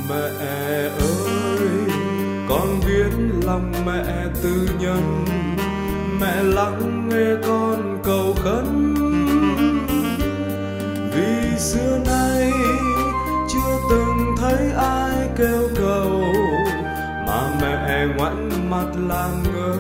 Mẹ ơi, con biết lòng mẹ tư nhân, mẹ lắng nghe con cầu khấn. Vì xưa nay chưa từng thấy ai kêu cầu mà mẹ ngoảnh mặt làm ngơ.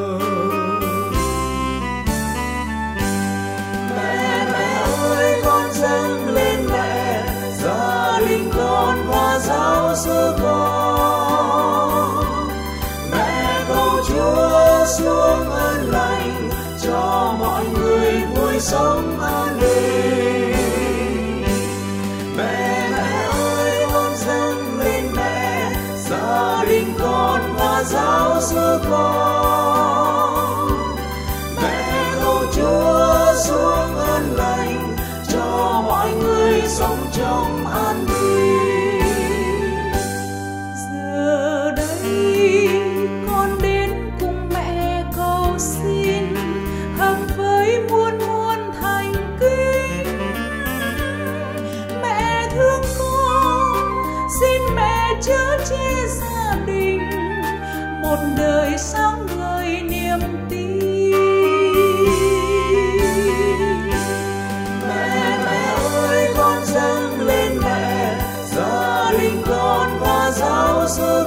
Mẹ ơi, con dâng lên mẹ gia đình con và giáo sư con. Mẹ cầu Chúa xuống ơn lành cho mọi người vui sống an bình. Mẹ ơi, con dâng lên mẹ gia đình con và giáo sư con. Mẹ cầu Chúa xuống ơn lành cho mọi người sống trong an bình. Giờ đây con đến cùng mẹ cầu xin, hợp với muôn muôn thành kính. Mẹ thương con, xin mẹ chở che gia đình, một đời sáng ngời niềm tin. Mẹ ơi, con dâng lên mẹ gia đình con và giáo sư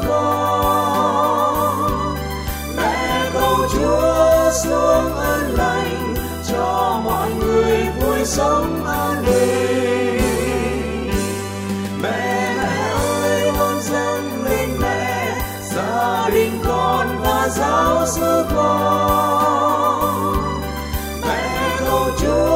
con. Mẹ cầu Chúa xuống ơn lành cho mọi người vui sống an bình. Mẹ ơi, con dâng lên mẹ gia đình con và giáo sư con. Mẹ cầu Chúa